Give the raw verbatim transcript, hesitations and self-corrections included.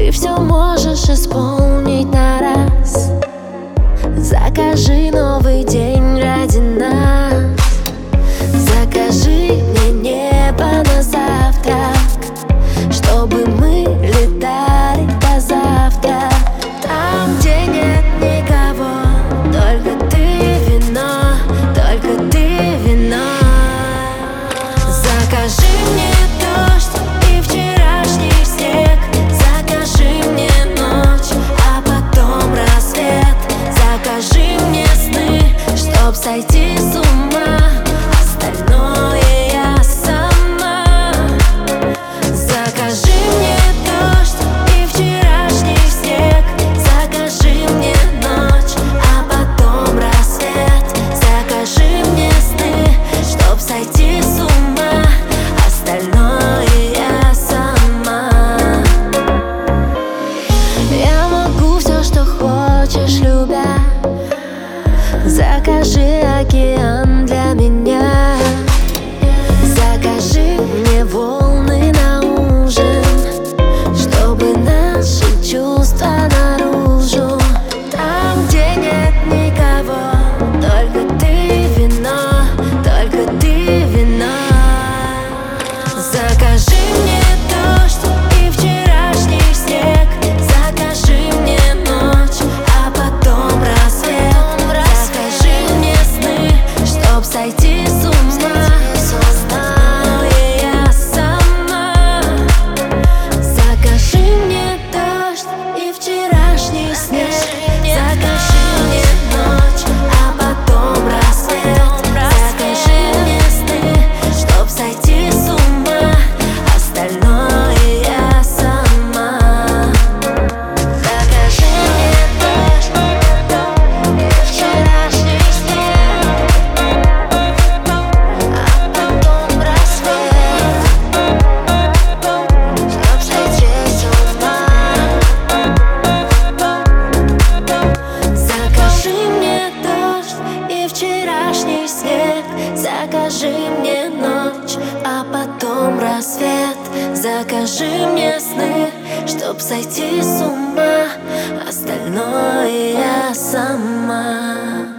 Ты все можешь исполнить на раз. Закажи новый день ради нас. Закажи мне небо на завтрак, чтобы мы летали до завтра. Там, где нет никого, только ты и вино, только ты и вино. Закажи мне дождь и вчерашний снег. Закажи мне ночь, а потом рассвет. Закажи мне сны, чтоб сойти с ума. Остальное я сама. Закажи мне дождь и вчерашний снег. Закажи мне ночь, а потом рассвет. Закажи мне сны, чтоб сойти с ума. Остальное я сама. Я могу все, что хочешь, любя. Закажи океан для меня. Закажи мне волны на ужин, чтобы наши чувства наружу. Там, где нет никого, только ты и вино, только ты и вино. Закажи мне дождь и вчерашний снег. Закажи мне ночь, а потом рассвет. Закажи мне сны, чтоб сойти с ума. Остальное я сама. Закажи мне дождь и вчерашний снег. Закажи мне ночь, а потом рассвет. Закажи мне сны, чтоб сойти с ума. Остальное я сама. Закажи мне дождь и вчерашний снег, а потом рассвет. Чтоб сойти с ума. Закажи мне дождь и вчерашний снег. Закажи мне ночь, а потом рассвет. Закажи мне сны, чтоб сойти с ума. Остальное я сама.